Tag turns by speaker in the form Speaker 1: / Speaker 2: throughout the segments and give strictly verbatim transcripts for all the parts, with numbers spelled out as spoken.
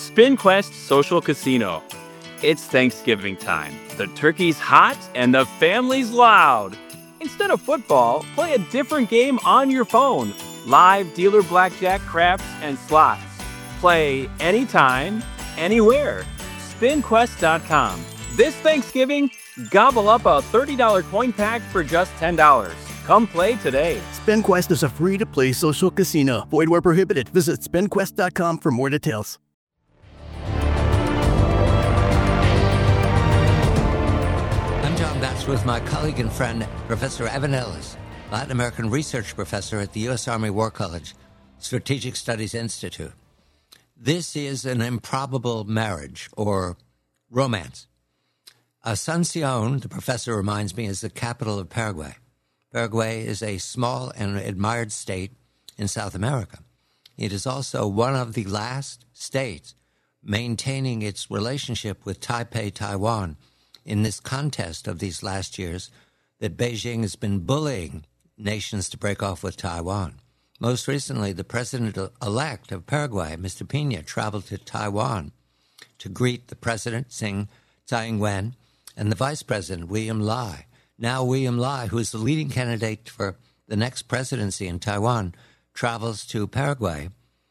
Speaker 1: SpinQuest Social Casino. It's Thanksgiving time. The turkey's hot and the family's loud. Instead of football, play a different game on your phone. Live dealer blackjack, craps, and slots. Play anytime, anywhere. spin quest dot com. This Thanksgiving, gobble up a thirty dollars coin pack for just ten dollars. Come play today.
Speaker 2: SpinQuest is a free-to-play social casino. Void where prohibited. Visit spin quest dot com for more details.
Speaker 3: I'm John Batchelor with my colleague and friend, Professor Evan Ellis, Latin American Research Professor at the U S Army War College, Strategic Studies Institute. This is an improbable marriage, or romance. Asuncion, the professor reminds me, is the capital of Paraguay. Paraguay is a small and admired state in South America. It is also one of the last states maintaining its relationship with Taipei, Taiwan, in this contest of these last years that Beijing has been bullying nations to break off with Taiwan. Most recently, the president-elect of Paraguay, Mister Peña, traveled to Taiwan to greet the president, Tsing, Tsai Ing-wen, and the vice president, William Lai. Now William Lai, who is the leading candidate for the next presidency in Taiwan, travels to Paraguay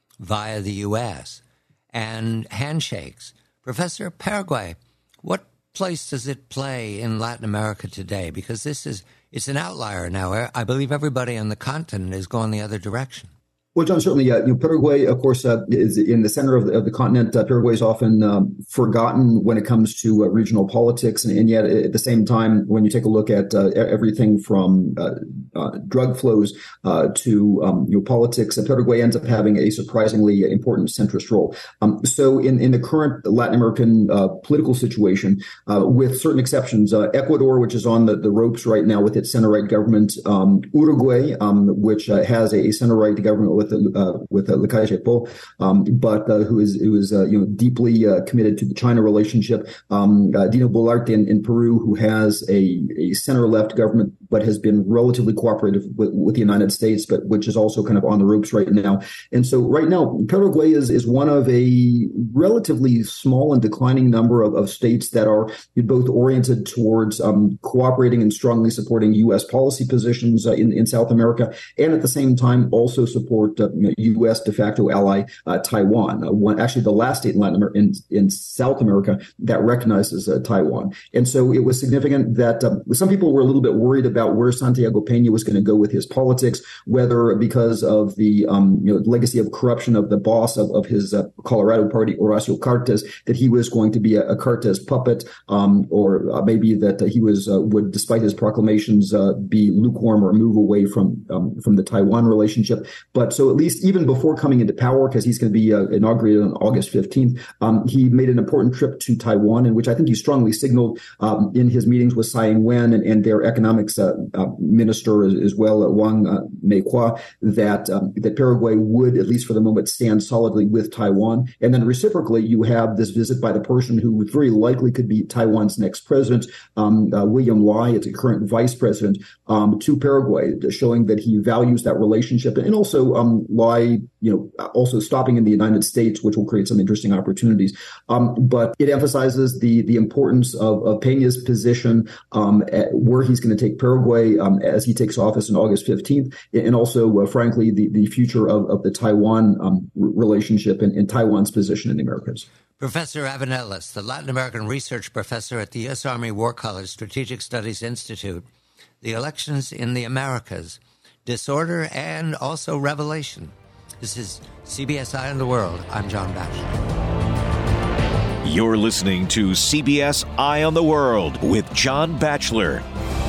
Speaker 3: via the U S and handshakes. Professor, Paraguay, what place does it play in Latin America today? Because this is, it's an outlier now. I believe everybody on the continent is going the other direction.
Speaker 4: Well, John, certainly, uh, you know, Paraguay, of course, uh, is in the center of the, of the continent. Uh, Paraguay is often um, forgotten when it comes to uh, regional politics, and, and yet at the same time, when you take a look at uh, everything from uh, uh, drug flows uh, to um, you know, politics, uh, Paraguay ends up having a surprisingly important centrist role. Um, so, in, in the current Latin American uh, political situation, uh, with certain exceptions, uh, Ecuador, which is on the, the ropes right now with its center-right government, um, Uruguay, um, which uh, has a center-right government with with uh, with uh, Lacalle Pou, um, but uh, who is who is uh, you know deeply uh, committed to the China relationship. Um, uh, Dina Boluarte in, in Peru, who has a, a center left government, but has been relatively cooperative with, with the United States, but which is also kind of on the ropes right now. And so right now, Paraguay is is one of a relatively small and declining number of, of states that are both oriented towards um, cooperating and strongly supporting U S policy positions uh, in in South America, and at the same time also support Uh, U S de facto ally uh, Taiwan, uh, one, actually the last state in Latin America, in, in South America that recognizes uh, Taiwan. And so it was significant that um, some people were a little bit worried about where Santiago Peña was going to go with his politics, whether because of the um, you know, legacy of corruption of the boss of, of his uh, Colorado party, Horacio Cartes, that he was going to be a, a Cartes puppet, um, or uh, maybe that uh, he was uh, would, despite his proclamations, uh, be lukewarm or move away from um, from the Taiwan relationship. But so So at least even before coming into power, because he's going to be uh, inaugurated on August fifteenth, um, he made an important trip to Taiwan, in which I think he strongly signaled um, in his meetings with Tsai Ing-wen and, and their economics uh, uh, minister as, as well, uh, Wang uh, Meikwa, that um, that Paraguay would, at least for the moment, stand solidly with Taiwan. And then reciprocally, you have this visit by the person who very likely could be Taiwan's next president, um, uh, William Lai, it's a current vice president, um, to Paraguay, showing that he values that relationship, and also um, Lai, you know, also stopping in the United States, which will create some interesting opportunities. Um, but it emphasizes the the importance of, of Peña's position, um, at where he's going to take Paraguay um, as he takes office on August fifteenth, and also, uh, frankly, the, the future of, of the Taiwan um, relationship and, and Taiwan's position in the Americas.
Speaker 3: Professor Evan Ellis, the Latin American Research Professor at the U S Army War College Strategic Studies Institute, the elections in the Americas, disorder and also revelation. This is C B S Eye on the World. I'm John Batchelor.
Speaker 5: You're listening to C B S Eye on the World with John Batchelor.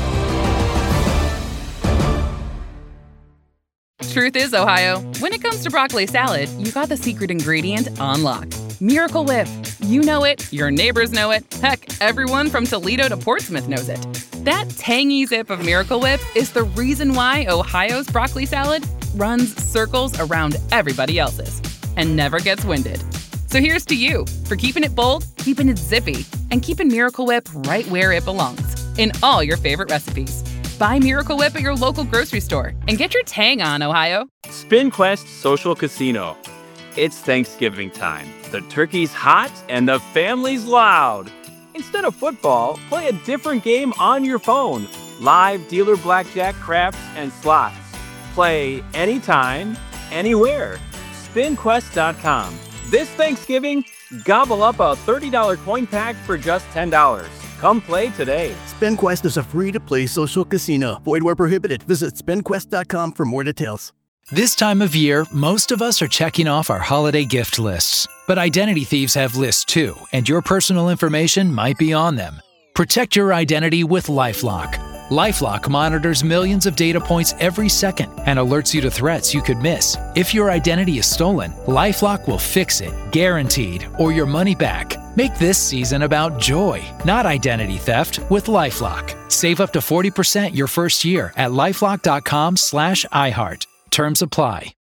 Speaker 6: Truth is, Ohio, when it comes to broccoli salad, you got the secret ingredient on lock. Miracle Whip. You know it, your neighbors know it, heck, everyone from Toledo to Portsmouth knows it. That tangy zip of Miracle Whip is the reason why Ohio's broccoli salad runs circles around everybody else's and never gets winded. So here's to you for keeping it bold, keeping it zippy, and keeping Miracle Whip right where it belongs, in all your favorite recipes. Buy Miracle Whip at your local grocery store and get your tang on, Ohio.
Speaker 1: SpinQuest Social Casino. It's Thanksgiving time. The turkey's hot and the family's loud. Instead of football, play a different game on your phone. Live dealer blackjack, craps, and slots. Play anytime, anywhere. spin quest dot com. This Thanksgiving, gobble up a thirty dollars coin pack for just ten dollars. Come play today.
Speaker 2: SpinQuest is a free-to-play social casino. Void where prohibited. Visit spin quest dot com for more details.
Speaker 7: This time of year, most of us are checking off our holiday gift lists. But identity thieves have lists too, and your personal information might be on them. Protect your identity with LifeLock. LifeLock monitors millions of data points every second and alerts you to threats you could miss. If your identity is stolen, LifeLock will fix it, guaranteed, or your money back. Make this season about joy, not identity theft, with LifeLock. Save up to forty percent your first year at LifeLock dot com slash iHeart. Terms apply.